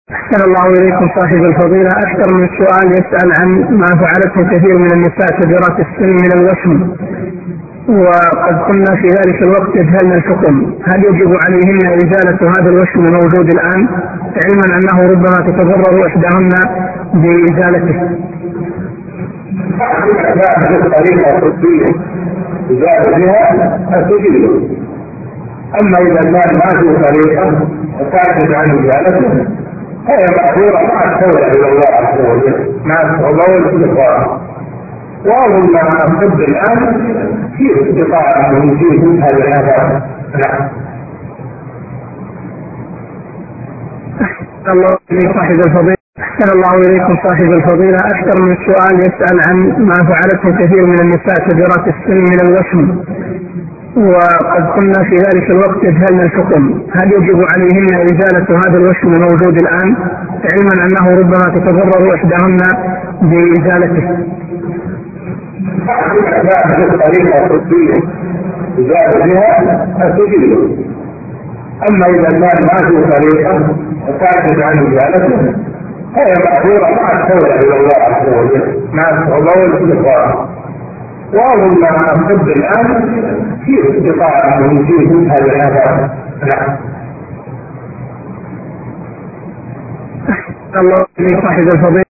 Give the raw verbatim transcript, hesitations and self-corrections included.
أحسن الله إليكم صاحب الفضيلة. أكثر من سؤال يسأل عن ما فعلته كثير من النساء كبيرات السن من الوشم، وقد قلنا في ذلك الوقت يجهلن الحكم، هل يجب عليهن إزالة هذا الوشم الموجود الآن، علما أنه ربما تتضرر إحداهن بإزالته؟ هذه الطريقة طبية إزالتها تجيب. أما إذا كان ما في طريقة وتعجز عن إزالته هي مأثورة مع التوبة إلى الله عز وجل، مع التوبة والاستغفار. وأظن أن الطب الآن في استطاعة من يزيد هذا الآثار. نعم. الله صاحب الفضيلة. أحسن الله إليكم صاحب الفضيلة. أكثر من سؤال يسأل عن ما فعلته كثير من النساء كبيرات السن من الوشم، وقد قلنا في ذلك الوقت يجهلن الحكم، هل يجب عليهن إزالة هذا الوشم الموجود الآن، علما أنه ربما تتضرر إحداهن بإزالته؟ هذه الطريقة طبية إزالتها تجيب. أما إذا كان ما في طريقة وتعجز عن إزالته هي مأثورة مع التوبة إلى الله عز وجل، مع التوبة والاستغفار. وأظن أن الطب الآن في استطاعة من يزيد هذا الآثار. نعم. الله صاحب الفضيلة.